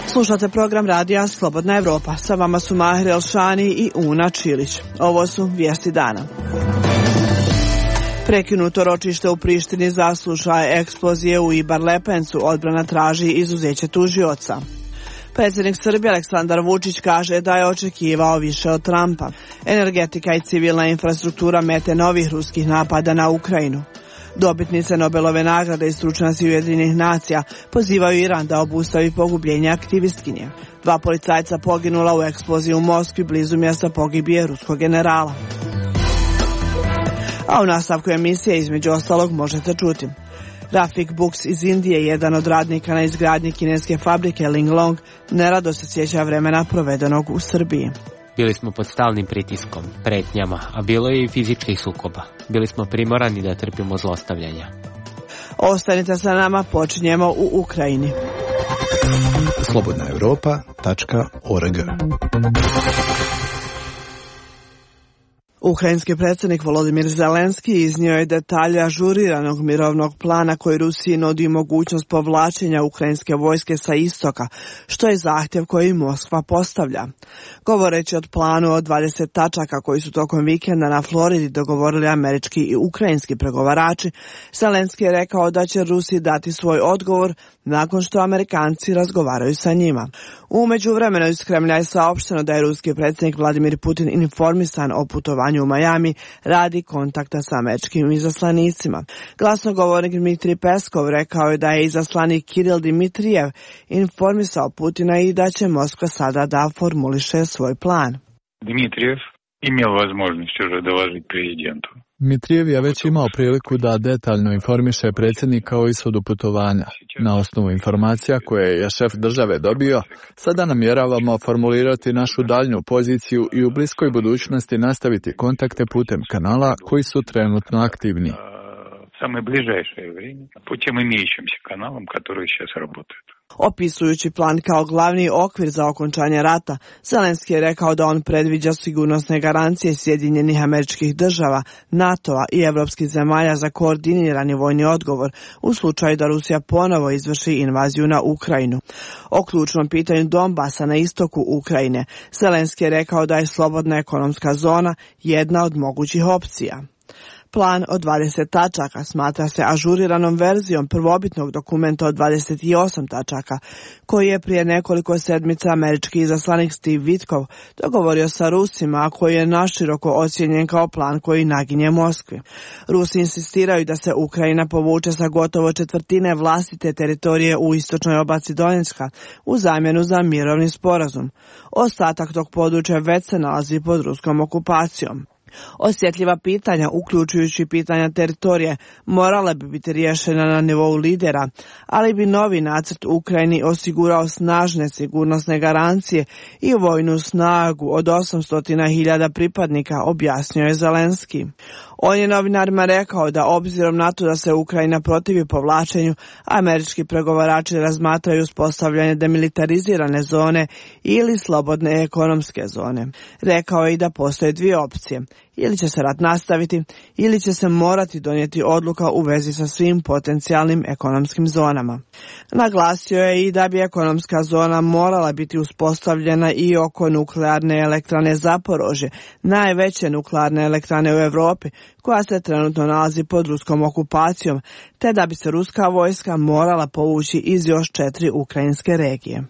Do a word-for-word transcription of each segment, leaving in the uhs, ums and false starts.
Slušate program radija Slobodna Evropa. Sa vama su Mahir Elšani i Una Čilić. Ovo su vijesti dana. Prekinuto ročište u Prištini za slučaj eksplozije u Ibar Lepencu. Odbrana traži izuzeće tužioca. Predsjednik Srbije Aleksandar Vučić kaže da je očekivao više od Trumpa. Energetika i civilna infrastruktura mete novih ruskih napada na Ukrajinu. Dobitnice Nobelove nagrade i stručnjaci Ujedinjenih nacija pozivaju Iran da obustavi pogubljenje aktivistkinje. Dva policajca poginula u eksploziji u Moskvi blizu mjesta pogibije ruskog generala. A u nastavku emisije između ostalog možete čuti. Rafik Buks iz Indije, jedan od radnika na izgradnji kineske fabrike Linglong, nerado se sjeća vremena provedenog u Srbiji. Bili smo pod stalnim pritiskom, pretnjama, a bilo je i fizičkih sukoba. Bili smo primorani da trpimo zlostavljanja. Ostanite sa nama, počinjemo u Ukrajini. slobodna europa tačka org. Ukrajinski predsjednik Volodimir Zelenski iznio je detalje ažuriranog mirovnog plana koji Rusiji nudi mogućnost povlačenja ukrajinske vojske sa istoka, što je zahtjev koji Moskva postavlja. Govoreći o planu od dvadeset tačaka koji su tokom vikenda na Floridi dogovorili američki i ukrajinski pregovarači, Zelenski je rekao da će Rusiji dati svoj odgovor nakon što Amerikanci razgovaraju sa njima. U međuvremenu iz Kremlja je saopšteno da je ruski predsjednik Vladimir Putin informisan o putovanju u Miami radi kontakta sa američkim izaslanicima. Glasnogovornik Dmitrij Peskov rekao je da je izaslanik Kiril Dmitrijev informisao Putina i da će Moskva sada da formuliše svoj plan. Dmitrijev imao возможность уже доложить президенту. Dmitrijev je već imao priliku da detaljno informiše predsjednika o ishodu putovanja. Na osnovu informacija koje je šef države dobio, sada namjeravamo formulirati našu daljnju poziciju i u bliskoj budućnosti nastaviti kontakte putem kanala koji su trenutno aktivni. Самое ближайшее время путем имеющимся каналом, которые сейчас работают. Opisujući plan kao glavni okvir za okončanje rata, Zelenski je rekao da on predviđa sigurnosne garancije Sjedinjenih Američkih Država, NATO-a i evropskih zemalja za koordinirani vojni odgovor u slučaju da Rusija ponovo izvrši invaziju na Ukrajinu. O ključnom pitanju Donbasa na istoku Ukrajine, Zelenski je rekao da je slobodna ekonomska zona jedna od mogućih opcija. Plan od dvadeset tačaka smatra se ažuriranom verzijom prvobitnog dokumenta od dvadeset osam tačaka, koji je prije nekoliko sedmica američki izaslanik Steve Witkoff dogovorio sa Rusima, a koji je naširoko ocijenjen kao plan koji naginje Moskvi. Rusi insistiraju da se Ukrajina povuče sa gotovo četvrtine vlastite teritorije u istočnoj oblasti Donjecka u zamjenu za mirovni sporazum. Ostatak tog područja već se nalazi pod ruskom okupacijom. Osjetljiva pitanja, uključujući pitanja teritorije, morala bi biti riješena na nivou lidera, ali bi novi nacrt Ukrajini osigurao snažne sigurnosne garancije i vojnu snagu od osamsto hiljada pripadnika, objasnio je Zelenski. On je novinarima rekao da obzirom na to da se Ukrajina protivi povlačenju, američki pregovarači razmatraju uspostavljanje demilitarizirane zone ili slobodne ekonomske zone. Rekao je i da postoje dvije opcije. Ili će se rat nastaviti, ili će se morati donijeti odluka u vezi sa svim potencijalnim ekonomskim zonama. Naglasio je i da bi ekonomska zona morala biti uspostavljena i oko nuklearne elektrane Zaporožje, najveće nuklearne elektrane u Europi, koja se trenutno nalazi pod ruskom okupacijom, te da bi se ruska vojska morala povući iz još četiri ukrajinske regije.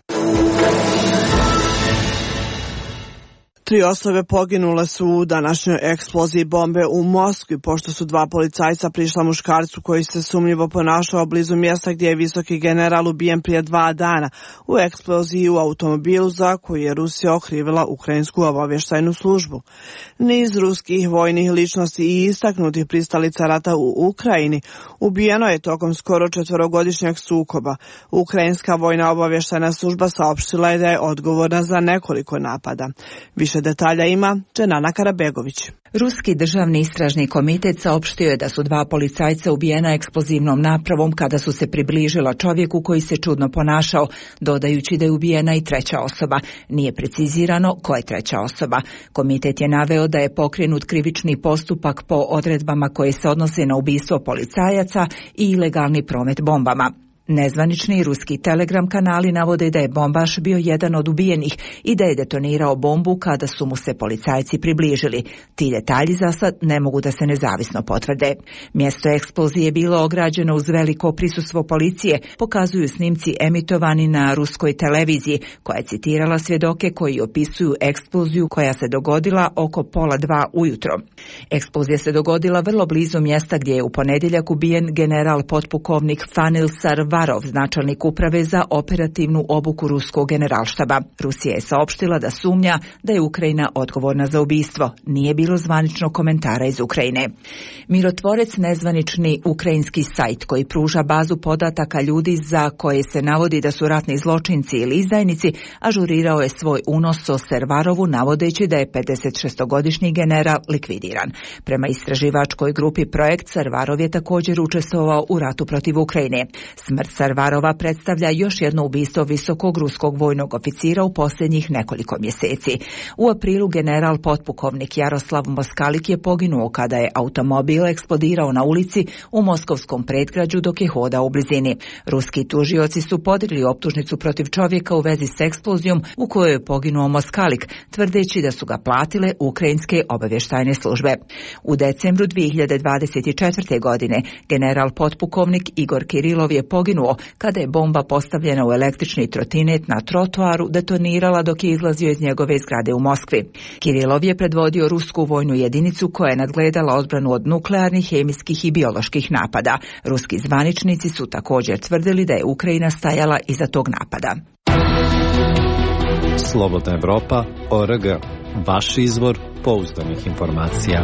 Tri osobe poginule su u današnjoj eksploziji bombe u Moskvi, pošto su dva policajca prišla muškarcu koji se sumnjivo ponašao blizu mjesta gdje je visoki general ubijen prije dva dana u eksploziji u automobilu za koju je Rusija okrivila ukrajinsku obavještajnu službu. Niz ruskih vojnih ličnosti i istaknutih pristalica rata u Ukrajini ubijeno je tokom skoro četverogodišnjeg sukoba. Ukrajinska vojna obavještajna služba saopštila je da je odgovorna za nekoliko napada. Više detalja ima Dženana Karabegović. Ruski državni istražni komitet saopštio je da su dva policajca ubijena eksplozivnom napravom kada su se približila čovjeku koji se čudno ponašao, dodajući da je ubijena i treća osoba. Nije precizirano ko je treća osoba. Komitet je naveo da je pokrenut krivični postupak po odredbama koje se odnose na ubistvo policajaca i ilegalni promet bombama. Nezvanični ruski telegram kanali navode da je bombaš bio jedan od ubijenih i da je detonirao bombu kada su mu se policajci približili. Ti detalji za sad ne mogu da se nezavisno potvrde. Mjesto eksplozije je bilo ograđeno uz veliko prisustvo policije, pokazuju snimci emitovani na ruskoj televiziji, koja je citirala svjedoke koji opisuju eksploziju koja se dogodila oko pola dva ujutro. Eksplozija se dogodila vrlo blizu mjesta gdje je u ponedjeljak ubijen general potpukovnik Fanil Sarvarov, načelnik uprave za operativnu obuku ruskog generalštaba. Rusija je saopštila da sumnja da je Ukrajina odgovorna za ubistvo. Nije bilo zvanično komentara iz Ukrajine. Mirotvorec, nezvanični ukrajinski sajt koji pruža bazu podataka ljudi za koje se navodi da su ratni zločinci ili izdajnici, ažurirao je svoj unos o Sarvarovu navodeći da je pedesetšestogodišnji general likvidiran. Prema istraživačkoj grupi Projekt, Sarvarov je također učestvovao u ratu protiv Ukrajine. Smrt Sarvarova predstavlja još jedno ubistvo visokog ruskog vojnog oficira u posljednjih nekoliko mjeseci. U aprilu general potpukovnik Jaroslav Moskalik je poginuo kada je automobil eksplodirao na ulici u moskovskom predgrađu dok je hodao u blizini. Ruski tužioci su podigli optužnicu protiv čovjeka u vezi s eksplozijom u kojoj je poginuo Moskalik, tvrdeći da su ga platile ukrajinske obavještajne službe. U decembru dvije hiljade dvadeset četvrte. godine general potpukovnik Igor Kirilov je poginuo kada je bomba postavljena u električni trotinet na trotoaru detonirala dok je izlazio iz njegove zgrade u Moskvi. Kirilov je predvodio rusku vojnu jedinicu koja je nadgledala odbranu od nuklearnih, hemijskih i bioloških napada. Ruski zvaničnici su također tvrdili da je Ukrajina stajala iza tog napada. Slobodna Evropa, O R G. Vaš izvor pouzdanih informacija.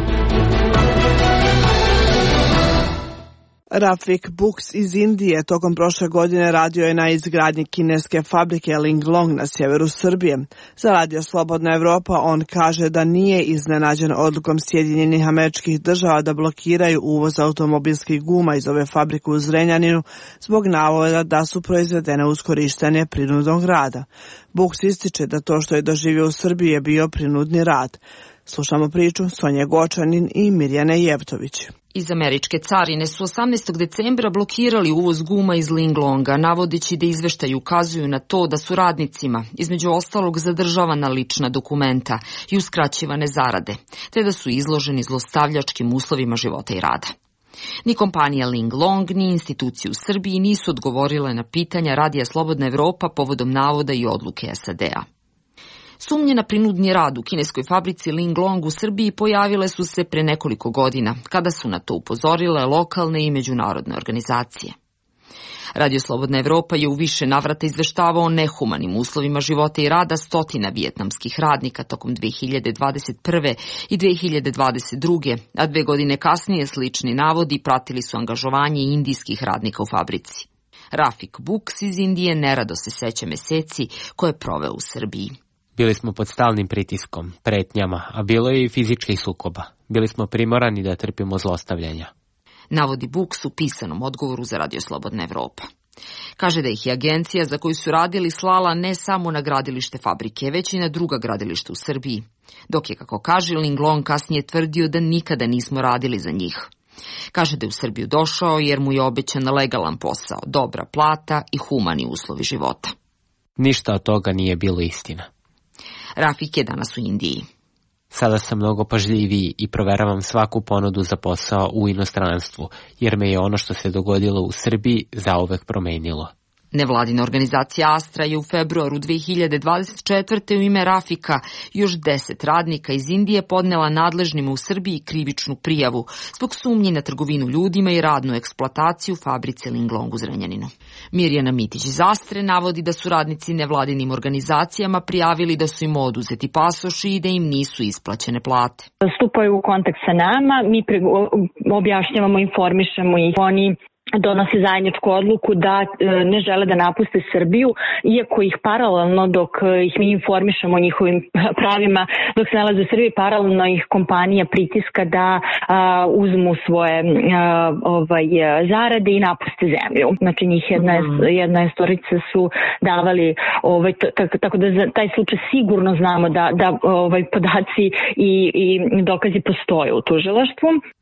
Rafik Buks iz Indije tokom prošle godine radio je na izgradnji kineske fabrike Linglong na sjeveru Srbije. Za radio Slobodna Evropa on kaže da nije iznenađen odlukom Sjedinjenih Američkih Država da blokiraju uvoz automobilskih guma iz ove fabrike u Zrenjaninu zbog navoda da su proizvedene uz korištenje prinudnog rada. Buks ističe da to što je doživio u Srbiji je bio prinudni rad. Slušamo priču Sonje Gočanin i Mirjane Jevtović. Iz američke carine su osamnaestog decembra blokirali uvoz guma iz Linglonga, navodeći da izveštaji ukazuju na to da su radnicima, između ostalog, zadržavana lična dokumenta i uskraćivane zarade, te da su izloženi zlostavljačkim uslovima života i rada. Ni kompanija Linglong, ni institucije u Srbiji nisu odgovorile na pitanja Radija Slobodna Evropa povodom navoda i odluke S A D-a. Sumnje na prinudni rad u kineskoj fabrici Linglong u Srbiji pojavile su se pre nekoliko godina, kada su na to upozorile lokalne i međunarodne organizacije. Radio Slobodna Evropa je u više navrata izveštavao o nehumanim uslovima života i rada stotina vijetnamskih radnika tokom dvije hiljade dvadeset prve. i dvije hiljade dvadeset druge. a dve godine kasnije slični navodi pratili su angažovanje indijskih radnika u fabrici. Rafik Buks iz Indije nerado se seća meseci koje je proveo u Srbiji. Bili smo pod stalnim pritiskom, pretnjama, a bilo je i fizičkih sukoba. Bili smo primorani da trpimo zlostavljanja. Navodi Buks u pisanom odgovoru za Radio Slobodna Evropa. Kaže da ih je agencija za koju su radili slala ne samo na gradilište fabrike, već i na druga gradilišta u Srbiji. Dok je, kako kaže, Linglong kasnije tvrdio da nikada nismo radili za njih. Kaže da je u Srbiju došao jer mu je obećan legalan posao, dobra plata i humani uslovi života. Ništa od toga nije bilo istina. Rafik je danas u Indiji. Sada sam mnogo pažljiviji i proveravam svaku ponudu za posao u inostranstvu, jer me je ono što se dogodilo u Srbiji zauvek promenilo. Nevladina organizacija Astra je u februaru dvije hiljade dvadeset četvrte. u ime Rafika još deset radnika iz Indije podnela nadležnima u Srbiji krivičnu prijavu zbog sumnji na trgovinu ljudima i radnu eksploataciju u fabrici Linglong u Zrenjaninu. Mirjana Mitić iz Astre navodi da su radnici nevladinim organizacijama prijavili da su im oduzeti pasoši i da im nisu isplaćene plate. Stupaju u kontakt sa nama, mi objašnjavamo, informišemo ih, oni donose zajedničku odluku da ne žele da napuste Srbiju, iako ih paralelno, dok ih mi informišemo o njihovim pravima, dok se nalaze u Srbiji, paralelno ih kompanija pritiska da a, uzmu svoje a, ovaj, zarade i napuste zemlju. Znači njih jedna, jedna storica su davali, ovaj, tako, tako da za taj slučaj sigurno znamo da, da ovaj, podaci i, i dokazi postoje u tužilaštvu.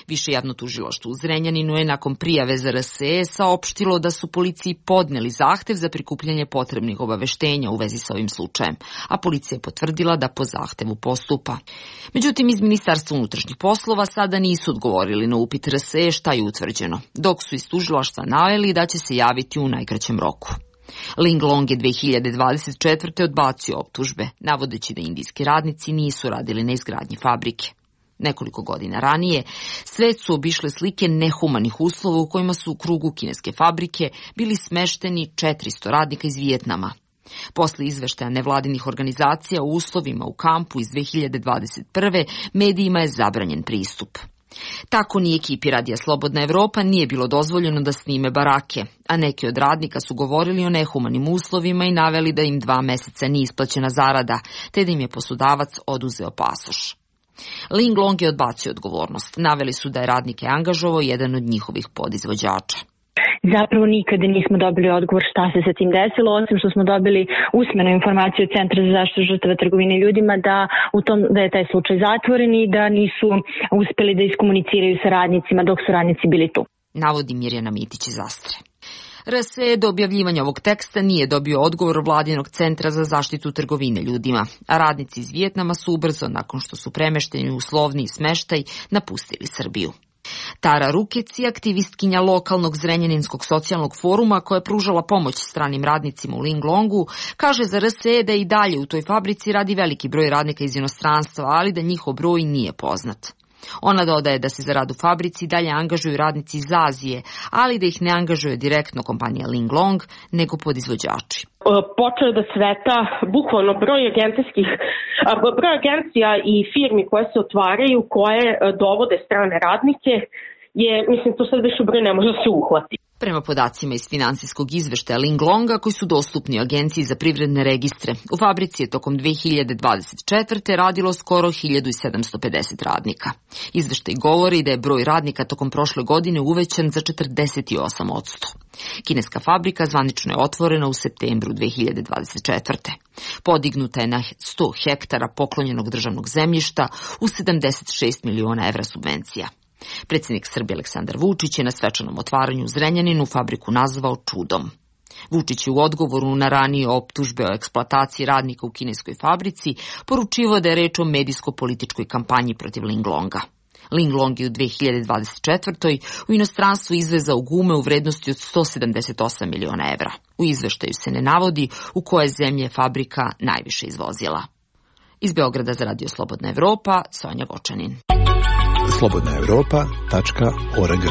Više javno tužilaštvo u Zrenjaninu je nakon prijave za R S E saopštilo da su policiji podneli zahtev za prikupljanje potrebnih obaveštenja u vezi sa ovim slučajem, a policija je potvrdila da po zahtevu postupa. Međutim, iz Ministarstva unutrašnjih poslova sada nisu odgovorili na upit R S E šta je utvrđeno, dok su iz tužilaštva naveli da će se javiti u najkraćem roku. Ling Long je dve hiljade dvadeset četvrte odbacio optužbe, navodeći da indijski radnici nisu radili na izgradnji fabrike. Nekoliko godina ranije, svet su obišle slike nehumanih uslova u kojima su u krugu kineske fabrike bili smešteni četiristo radnika iz Vijetnama. Posle izveštaja nevladinih organizacija o uslovima u kampu iz dve hiljade dvadeset prve medijima je zabranjen pristup. Tako ni ekipi Radija Slobodna Evropa nije bilo dozvoljeno da snime barake, a neki od radnika su govorili o nehumanim uslovima i naveli da im dva meseca nije isplaćena zarada, te da im je poslodavac oduzeo pasoš. Ling Long je odbacio odgovornost. Naveli su da je radnike angažovao jedan od njihovih podizvođača. Zapravo nikada nismo dobili odgovor šta se sa tim desilo, osim što smo dobili usmenu informaciju od Centra za zaštitu žrtava trgovine ljudima da, u tom, da je taj slučaj zatvoren i da nisu uspeli da iskomuniciraju sa radnicima dok su radnici bili tu. Navodi Mirjana Mitić iz Astre. R S E do objavljivanja ovog teksta nije dobio odgovor Vladinog centra za zaštitu trgovine ljudima, a radnici iz Vijetnama su ubrzo, nakon što su premešteni u uslovniji smeštaj, napustili Srbiju. Tara Rukec je aktivistkinja lokalnog Zrenjaninskog socijalnog foruma koja je pružala pomoć stranim radnicima u Ling Longu, kaže za R S E da i dalje u toj fabrici radi veliki broj radnika iz inostranstva, ali da njihov broj nije poznat. Ona dodaje da se za rad u fabrici dalje angažuju radnici iz Azije, ali da ih ne angažuje direktno kompanija Ling Long, nego podizvođači. Počeo je da sveta bukvalno broj agencijskih, broj agencija i firmi koje se otvaraju, koje dovode strane radnike, je, mislim, to sad već u broj ne može se uhvati. Prema podacima iz finansijskog izveštaja Ling Longa koji su dostupni Agenciji za privredne registre, u fabrici je tokom dve hiljade dvadeset četvrte radilo skoro hiljadu sedamsto pedeset radnika. Izveštaj govori da je broj radnika tokom prošle godine uvećan za četrdeset osam posto. Kineska fabrika zvanično je otvorena u septembru dve hiljade dvadeset četvrte. Podignuta je na sto hektara poklonjenog državnog zemljišta u sedamdeset šest miliona evra subvencija. Predsjednik Srbije Aleksandar Vučić je na svečanom otvaranju u Zrenjaninu fabriku nazvao čudom. Vučić je u odgovoru na ranije optužbe o eksploataciji radnika u kineskoj fabrici poručivao da je reč o medijsko-političkoj kampanji protiv Ling Longa. Ling Long je u dve hiljade dvadeset četvrtoj u inostranstvu izvezao gume u vrednosti od sto sedamdeset osam miliona evra. U izveštaju se ne navodi u koje zemlje fabrika najviše izvozila. Iz Beograda za Radio Slobodna Evropa, Sonja Gočanin. slobodna evropa tačka org.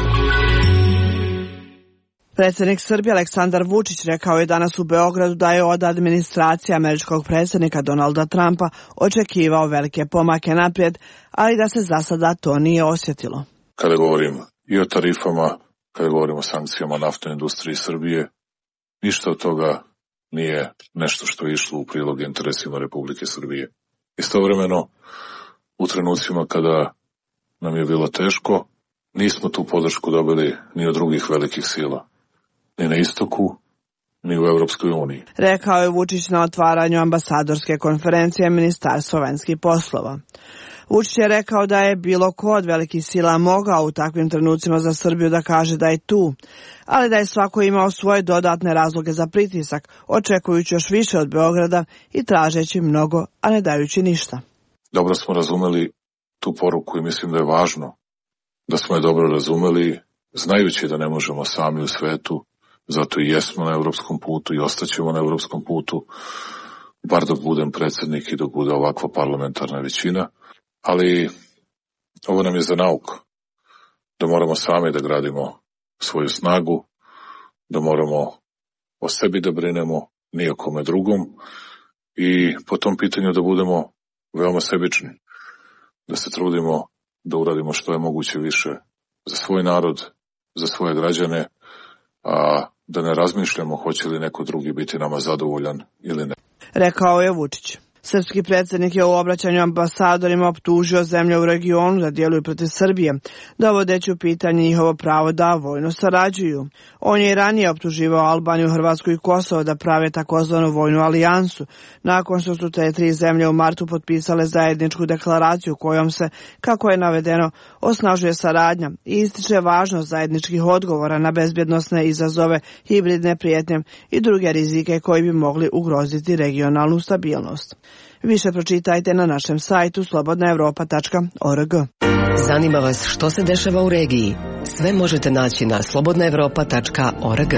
Predsjednik Srbije Aleksandar Vučić rekao je danas u Beogradu da je od administracije američkog predsjednika Donalda Trumpa očekivao velike pomake naprijed, ali da se za sada to nije osjetilo. Kada govorim i o tarifama, kada govorim o sankcijama naftnoj industriji Srbije, ništa od toga nije nešto što je išlo u prilog interesima Republike Srbije. Istovremeno, u trenucima kada nam je bilo teško, nismo tu podršku dobili ni od drugih velikih sila, ni na istoku, ni u Evropskoj uniji. Rekao je Vučić na otvaranju ambasadorske konferencije Ministarstva vanjskih poslova. Vučić je rekao da je bilo ko od velikih sila mogao u takvim trenucima za Srbiju da kaže da je tu, ali da je svako imao svoje dodatne razloge za pritisak, očekujući još više od Beograda i tražeći mnogo, a ne dajući ništa. Dobro smo razumeli tu poruku i mislim da je važno da smo je dobro razumeli, znajući da ne možemo sami u svetu, zato i jesmo na evropskom putu i ostaćemo na evropskom putu, bar dok budem predsjednik i dok bude ovakva parlamentarna većina, ali ovo nam je za nauku, da moramo sami da gradimo svoju snagu, da moramo o sebi da brinemo, ni o kome drugom i po tom pitanju da budemo veoma sebični, da se trudimo da uradimo što je moguće više za svoj narod, za svoje građane, a da ne razmišljamo hoće li neko drugi biti nama zadovoljan ili ne. Rekao je Vučić. Srpski predsjednik je u obraćanju ambasadorima optužio zemlje u regionu da djeluju protiv Srbije, dovodeći u pitanje njihovo pravo da vojno sarađuju. On je i ranije optuživao Albaniju, Hrvatsku i Kosovo da prave takozvanu vojnu alijansu, nakon što su te tri zemlje u martu potpisale zajedničku deklaraciju kojom se, kako je navedeno, osnažuje saradnja i ističe važnost zajedničkih odgovora na bezbjednosne izazove, hibridne prijetnje i druge rizike koji bi mogli ugroziti regionalnu stabilnost. Više pročitajte na našem sajtu slobodna europa tačka org. Zanima vas što se dešava u regiji? Sve možete naći na slobodna europa tačka org.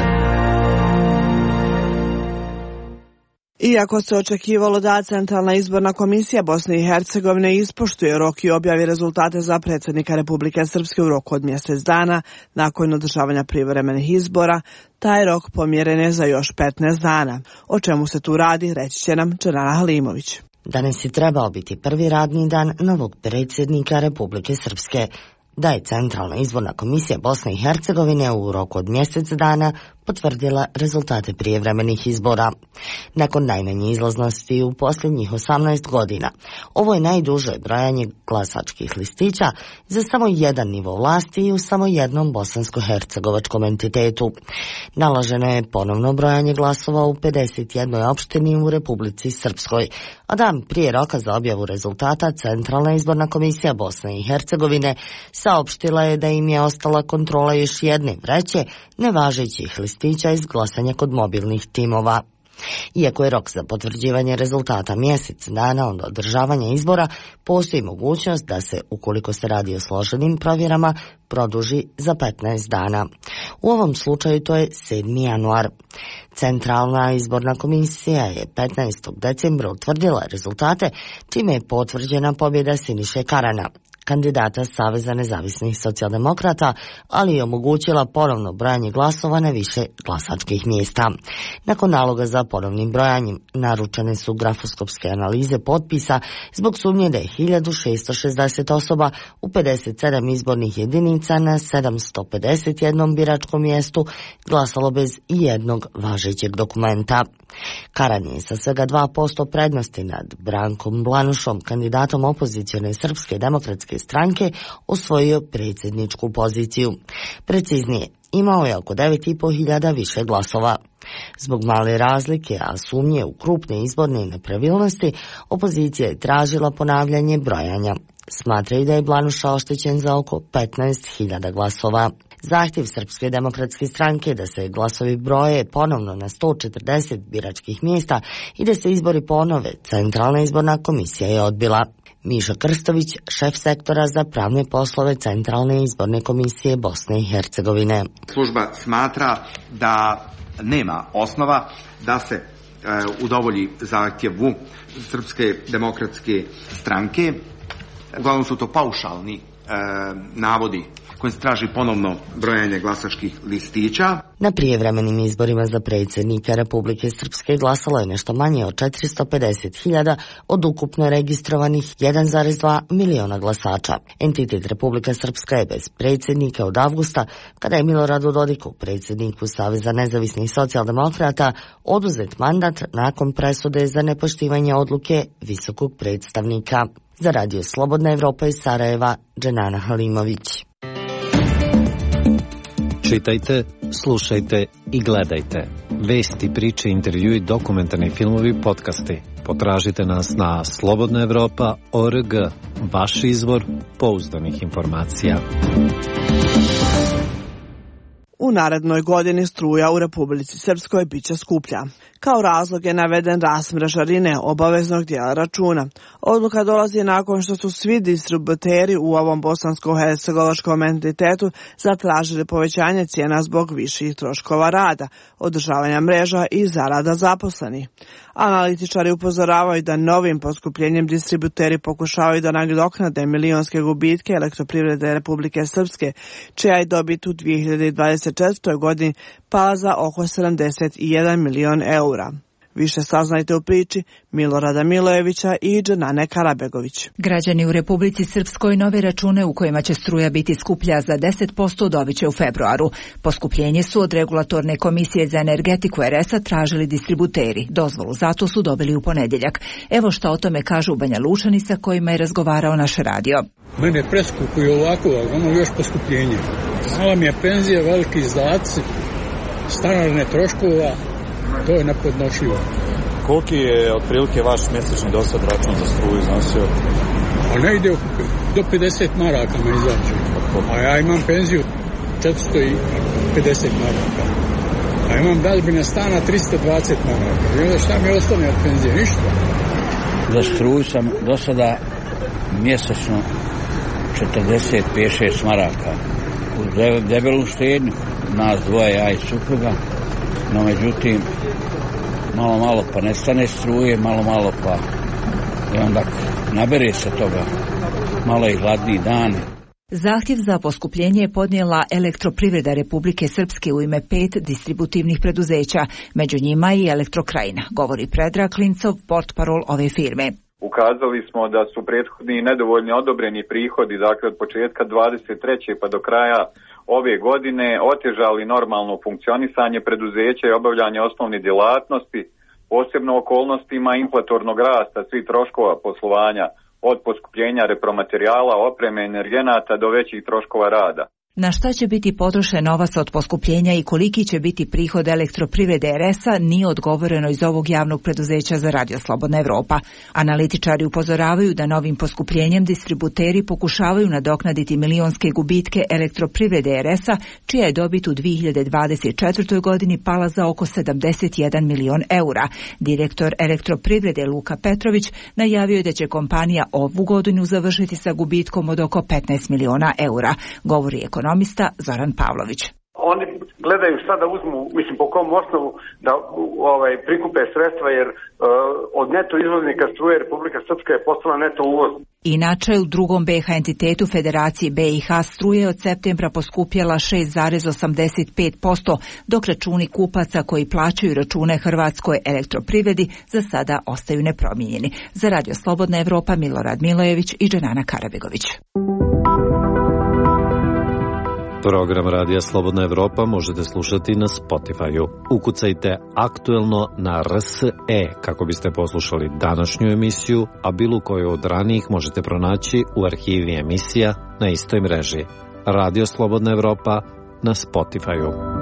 Iako se očekivalo da Centralna izborna komisija Bosne i Hercegovine ispoštuje rok i objavi rezultate za predsjednika Republike Srpske u roku od mjesec dana nakon održavanja privremenih izbora, taj rok pomjeren je za još petnaest dana. O čemu se tu radi, reći će nam Čenana Halimović. Danas je trebao biti prvi radni dan novog predsjednika Republike Srpske. Da je Centralna izborna komisija Bosne i Hercegovine u roku od mjesec dana potvrdila rezultate prijevremenih izbora. Nakon najmanje izlaznosti u posljednjih osamnaest godina, ovo je najduže brojanje glasačkih listića za samo jedan nivo vlasti i u samo jednom bosansko-hercegovačkom entitetu. Naloženo je ponovno brojanje glasova u pedeset jednoj opštini u Republici Srpskoj, a dan prije roka za objavu rezultata Centralna izborna komisija Bosne i Hercegovine saopštila je da im je ostala kontrola još jedne vreće nevažećih listića iz glasanja kod mobilnih timova. Iako je rok za potvrđivanje rezultata mjesec dana od održavanja izbora, postoji mogućnost da se, ukoliko se radi o složenim provjerama, produži za petnaest dana. U ovom slučaju to je sedmi januar. Centralna izborna komisija je petnaestog decembra utvrdila rezultate, čime je potvrđena pobjeda Siniše Karana, kandidata Saveza nezavisnih socijaldemokrata, ali je omogućila ponovno brojanje glasova na više glasačkih mjesta. Nakon naloga za ponovnim brojanjem naručene su grafoskopske analize potpisa zbog sumnje da je hiljadu šesto šezdeset osoba u pedeset sedam izbornih jedinica na sedamsto pedeset jednom biračkom mjestu glasalo bez ijednog važećeg dokumenta. Karan je sa svega dva posto prednosti nad Brankom Blanušom, kandidatom opozicione Srpske demokratske stranke, osvojio predsjedničku poziciju. Preciznije, imao je oko devet i po hiljada više glasova. Zbog male razlike, a sumnje u krupne izborne nepravilnosti, opozicija je tražila ponavljanje brojanja. Smatraju da je Blanuša oštećen za oko petnaest hiljada glasova. Zahtjev Srpske demokratske stranke da se glasovi broje ponovno na sto četrdeset biračkih mjesta i da se izbori ponove, Centralna izborna komisija je odbila. Miša Krstović, šef sektora za pravne poslove Centralne izborne komisije Bosne i Hercegovine. Služba smatra da nema osnova da se e, udovolji zahtjevu Srpske demokratske stranke. Uglavnom su to paušalni e, navodi kojim se traži ponovno brojanje glasačkih listića. Na prijevremenim izborima za predsjednika Republike Srpske glasalo je nešto manje od četiristo pedeset hiljada od ukupno registrovanih jedan zarez dva miliona glasača. Entitet Republika Srpska je bez predsjednika od avgusta, kada je Miloradu Dodiku, predsjedniku Saveza nezavisnih socijaldemokrata, oduzet mandat nakon presude za nepoštivanje odluke visokog predstavnika. Za Radio Slobodna Evropa iz Sarajeva, Dženana Halimović. Čitajte, slušajte i gledajte. Vesti, priče, intervjui, dokumentarni filmovi, podcasti. Potražite nas na slobodna evropa tačka org, vaš izvor pouzdanih informacija. U narednoj godini struja u Republici Srpskoj bit će skuplja. Kao razlog je naveden rast mrežarine obaveznog dijela računa. Odluka dolazi nakon što su svi distributeri u ovom bosansko-hercegovačkom entitetu zatražili povećanje cijena zbog viših troškova rada, održavanja mreža i zarada zaposlenih. Analitičari upozoravaju da novim poskupljenjem distributeri pokušavaju da nadoknade milionske gubitke Elektroprivrede Republike Srpske, čija je dobit u dvije hiljade dvadeset četvrtoj godini pala za oko sedamdeset jedan milion eura. Više saznajte u priči Milorada Milojevića i Dženane Karabegović. Građani u Republici Srpskoj nove račune u kojima će struja biti skuplja za deset posto dobit će u februaru. Poskupljenje su od Regulatorne komisije za energetiku er es a tražili distributeri. Dozvolu zato su dobili u ponedjeljak. Evo šta o tome kažu Banja Lučani sa kojima je razgovarao naš radio. Mene preskupuju ovako, ono još poskupljenje. Mala mi je penzija, veliki izdaci, stanarne troškova, to je nepodnošljivo. Koliki je otprilike vaš mjesečni dosad račun za struju iznosio? A ne ide do pedeset maraka me izađe. A ja imam penziju četiristo pedeset maraka. A imam dažbine stana tristo dvadeset maraka. I onda šta mi ostane od penzije? Ništa. Za struju sam do sada mjesečno četrdeset pet šest maraka. U debelu štednju, nas dvoje, ja i supruga. No međutim, malo malo pa nestane struje, malo malo pa i onda nabere se toga. Malo i hladni dan. Zahtjev za poskupljenje je podnijela Elektroprivreda Republike Srpske u ime pet distributivnih preduzeća, među njima i Elektrokrajina, govori Predrag Klincov, portparol ove firme. Ukazali smo da su prethodni nedovoljni odobreni prihodi, dakle od početka dvadeset treće pa do kraja ove godine, otežali normalno funkcionisanje preduzeća i obavljanje osnovne djelatnosti, posebno okolnostima inflatornog rasta svih troškova poslovanja, od poskupljenja repromaterijala, opreme, energenata do većih troškova rada. Na šta će biti potrošen novac od poskupljenja i koliki će biti prihod Elektroprivrede er es a nije odgovoreno iz ovog javnog preduzeća za Radio Slobodna Evropa. Analitičari upozoravaju da novim poskupljenjem distributeri pokušavaju nadoknaditi milionske gubitke Elektroprivrede er es a, čija je dobit u dvije hiljade dvadeset četvrtoj godini pala za oko sedamdeset jedan milion eura. Direktor Elektroprivrede Luka Petrović najavio je da će kompanija ovu godinu završiti sa gubitkom od oko petnaest miliona eura, govori ekonomista Zoran Pavlović. Oni gledaju šta da uzmu, mislim po kom osnovu da ovaj, prikupe sredstva jer uh, od neto izvoznika struje Republika Srpska je postala neto uvoz. Inače, u drugom be ha entitetu Federacije be i ha struje od septembra poskupjela šest zarez osamdeset pet posto, dok računi kupaca koji plaćaju račune Hrvatskoj elektroprivredi za sada ostaju nepromijenjeni. Za Radio Slobodna Evropa Milorad Milojević i Dženana Karabegović. Program Radija Slobodna Evropa možete slušati na Spotify-u. Ukucajte aktuelno na er es e kako biste poslušali današnju emisiju, a bilo koju od ranijih možete pronaći u arhivi emisija na istoj mreži. Radio Slobodna Evropa na Spotify-u.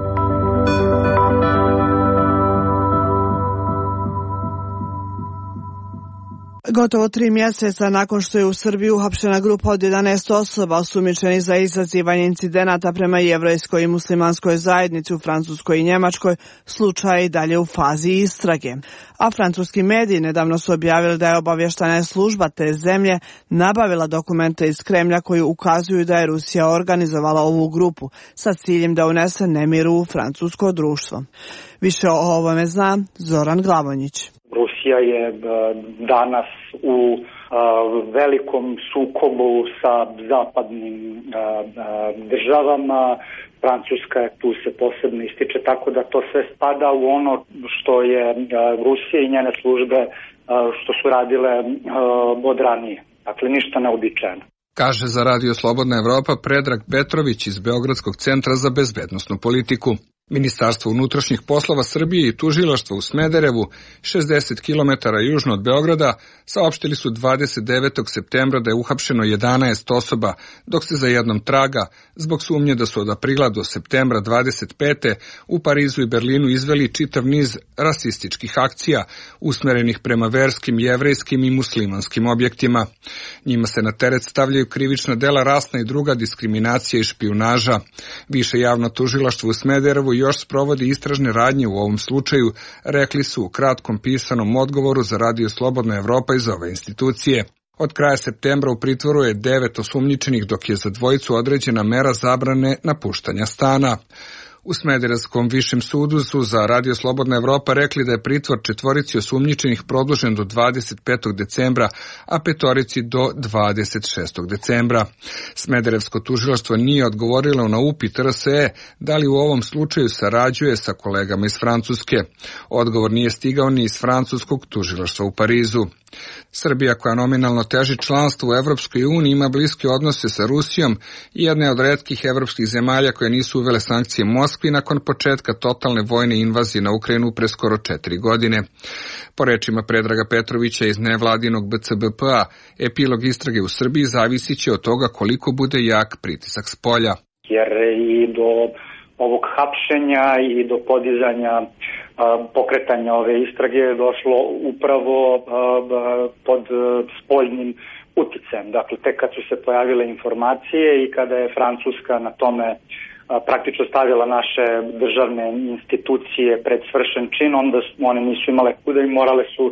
Gotovo tri mjeseca nakon što je u Srbiji uhapšena grupa od jedanaest osoba osumnjičenih za izazivanje incidenata prema jevrejskoj i muslimanskoj zajednici u Francuskoj i Njemačkoj, slučaj je i dalje u fazi istrage. A francuski mediji nedavno su objavili da je obavještajna služba te zemlje nabavila dokumente iz Kremlja koji ukazuju da je Rusija organizovala ovu grupu sa ciljem da unese nemir u francusko društvo. Više o ovome zna Zoran Glavonjić. Rusija je danas u velikom sukobu sa zapadnim državama. Francuska je tu se posebno ističe, tako da to sve spada u ono što je Rusija i njene službe što su radile od ranije. Dakle, ništa neobičajeno. Kaže za Radio Slobodna Evropa Predrag Petrović iz Beogradskog centra za bezbednosnu politiku. Ministarstvo unutrašnjih poslova Srbije i tužilaštvo u Smederevu, šezdeset kilometara južno od Beograda, saopštili su dvadeset devetog septembra da je uhapšeno jedanaest osoba, dok se za jednom traga, zbog sumnje da su od aprila do septembra dvadeset pete u Parizu i Berlinu izveli čitav niz rasističkih akcija, usmerenih prema verskim, jevrejskim i muslimanskim objektima. Njima se na teret stavljaju krivična dela rasna i druga diskriminacija i špijunaža. Više javno tužilaštvo u Smederevu još sprovodi istražne radnje u ovom slučaju, rekli su u kratkom pisanom odgovoru za Radio Slobodna Evropa iz ove institucije. Od kraja septembra u pritvoru je devet osumnjičenih, dok je za dvojicu određena mera zabrane napuštanja stana. U Smederevskom višem sudu su za Radio Slobodna Evropa rekli da je pritvor četvorici osumnjičenih produžen do dvadeset petog decembra, a petorici do dvadeset šestog decembra. Smederevsko tužilaštvo nije odgovorilo na upit R S E da li u ovom slučaju sarađuje sa kolegama iz Francuske. Odgovor nije stigao ni iz francuskog tužilaštva u Parizu. Srbija, koja nominalno teži članstvu u Evropskoj uniji, ima bliske odnose sa Rusijom i jedna je od retkih evropskih zemalja koje nisu uvele sankcije Moskvi nakon početka totalne vojne invazije na Ukrajinu pre skoro četiri godine. Po rečima Predraga Petrovića iz nevladinog B C B P-a, epilog istrage u Srbiji zavisit će od toga koliko bude jak pritisak s polja. Jer i do ovog hapšenja i do podizanja pokretanja ove istrage je došlo upravo pod spoljnim uticajem. Dakle, tek kad su se pojavile informacije i kada je Francuska na tome praktično stavila naše državne institucije pred svršen čin, onda one nisu imale kuda i morale su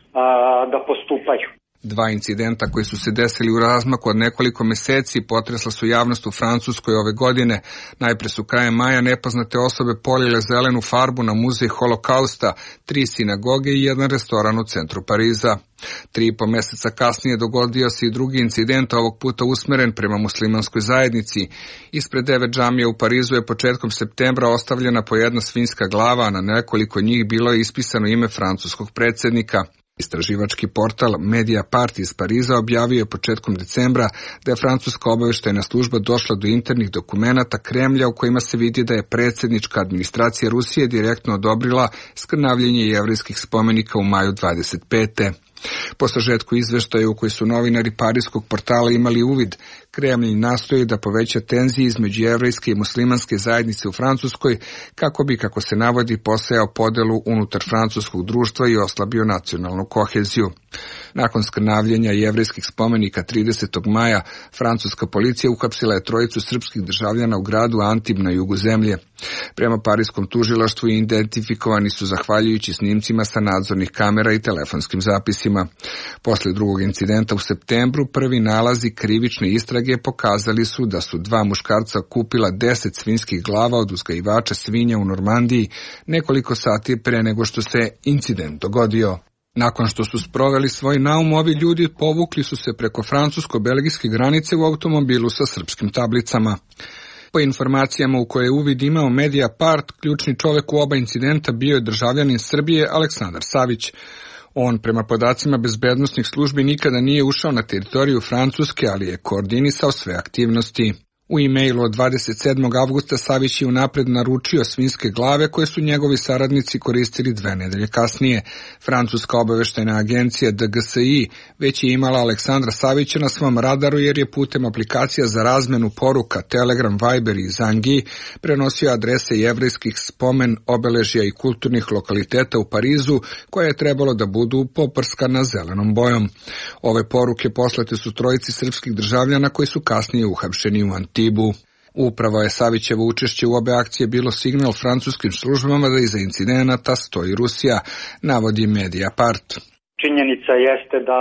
da postupaju. Dva incidenta koji su se desili u razmaku od nekoliko meseci potresla su javnost u Francuskoj ove godine. Najpre su krajem maja nepoznate osobe polile zelenu farbu na muzej Holokausta, tri sinagoge i jedan restoran u centru Pariza. Tri i po meseca kasnije dogodio se i drugi incident, ovog puta usmeren prema muslimanskoj zajednici. Ispred devet džamija u Parizu je početkom septembra ostavljena po jedna svinjska glava, a na nekoliko njih bilo je ispisano ime francuskog predsjednika. Istraživački portal Mediapart iz Pariza objavio je početkom decembra da je francuska obaveštajna služba došla do internih dokumenata Kremlja u kojima se vidi da je predsjednička administracija Rusije direktno odobrila skrnavljenje jevrejskih spomenika u maju dvadeset pete. Po sažetku izveštaja u koji su novinari parijskog portala imali uvid, Kremlj nastoji da poveća tenzije između jevrejske i muslimanske zajednice u Francuskoj, kako bi, kako se navodi, posejao podelu unutar francuskog društva i oslabio nacionalnu koheziju. Nakon skrnavljenja jevrejskih spomenika tridesetog maja, francuska policija uhapsila je trojicu srpskih državljana u gradu Antib na jugu zemlje. Prema parijskom tužilaštvu identifikovani su zahvaljujući snimcima sa nadzornih kamera i telefonskim zapisima. Posle drugog incidenta u septembru, prvi nalazi krivične istrage pokazali su da su dva muškarca kupila deset svinjskih glava od uzgajivača svinja u Normandiji nekoliko sati pre nego što se incident dogodio. Nakon što su sproveli svoj naum, ovi ljudi povukli su se preko francusko-belgijske granice u automobilu sa srpskim tablicama. Po informacijama u koje je uvid imao Mediapart, ključni čovek u oba incidenta bio je državljanin Srbije Aleksandar Savić. On, prema podacima bezbednosnih službi, nikada nije ušao na teritoriju Francuske, ali je koordinisao sve aktivnosti. U e-mailu od dvadeset sedmog avgusta Savić je unapred naručio svinjske glave koje su njegovi saradnici koristili dve nedelje kasnije. Francuska obaveštajna agencija D G S I već je imala Aleksandra Savića na svom radaru jer je putem aplikacija za razmenu poruka Telegram, Viber i Zangi prenosio adrese jevrejskih spomen, obeležja i kulturnih lokaliteta u Parizu koje je trebalo da budu poprskana zelenom bojom. Ove poruke poslate su trojici srpskih državljana koji su kasnije uhapšeni u Antibu. Upravo je Savićevo učešće u obe akcije bilo signal francuskim službama da iza incidenata stoji Rusija, navodi Mediapart. Činjenica jeste da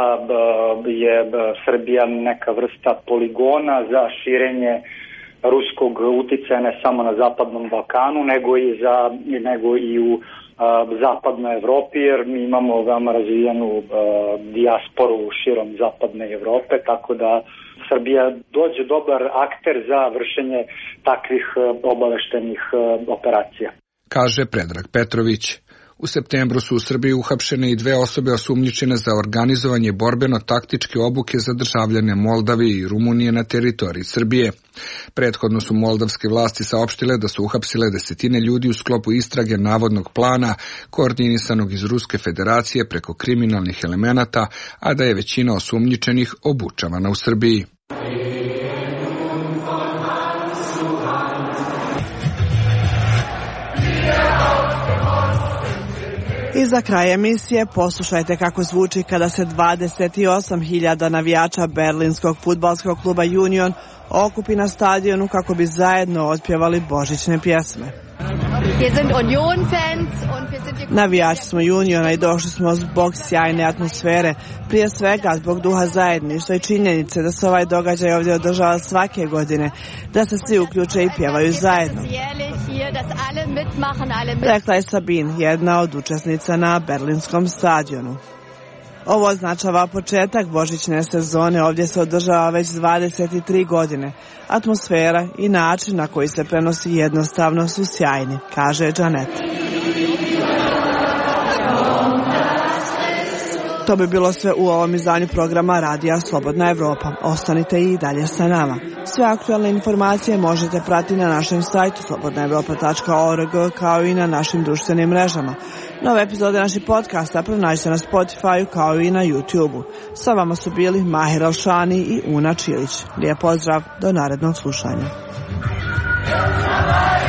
je Srbija neka vrsta poligona za širenje ruskog uticaja ne samo na Zapadnom Balkanu, nego i, za, nego i u Zapadnoj Evropi, jer mi imamo veoma razvijenu dijasporu širom Zapadne Evrope, tako da Srbija dođe dobar akter za vršenje takvih obaveštenih operacija. Kaže Predrag Petrović. U septembru su u Srbiji uhapšene i dve osobe osumnjičene za organizovanje borbeno-taktičke obuke za državljane Moldavije i Rumunije na teritoriji Srbije. Prethodno su moldavske vlasti saopštile da su uhapsile desetine ljudi u sklopu istrage navodnog plana koordinisanog iz Ruske federacije preko kriminalnih elemenata, a da je većina osumnjičenih obučavana u Srbiji. I za kraj emisije poslušajte kako zvuči kada se dvadeset osam hiljada navijača berlinskog fudbalskog kluba Union okupi na stadionu kako bi zajedno otpjevali božićne pjesme. Navijači smo Uniona i došli smo zbog sjajne atmosfere, prije svega zbog duha zajedništva i činjenice da se ovaj događaj ovdje održava svake godine, da se svi uključe i pjevaju zajedno. Rekla je Sabin, jedna od učesnica na Berlinskom stadionu. Ovo označava početak božićne sezone, ovdje se održava već dvadeset tri godine. Atmosfera i način na koji se prenosi jednostavno su sjajni, kaže Janet. To bi bilo sve u ovom izdanju programa Radija Slobodna Evropa. Ostanite i dalje sa nama. Sve aktualne informacije možete pratiti na našem sajtu slobodna evropa tačka org kao i na našim društvenim mrežama. Nove epizode naših podcasta pronađite na Spotify kao i na YouTube-u. Sa vama su bili Mahir Alšani i Una Čilić. Lijep pozdrav, do narednog slušanja.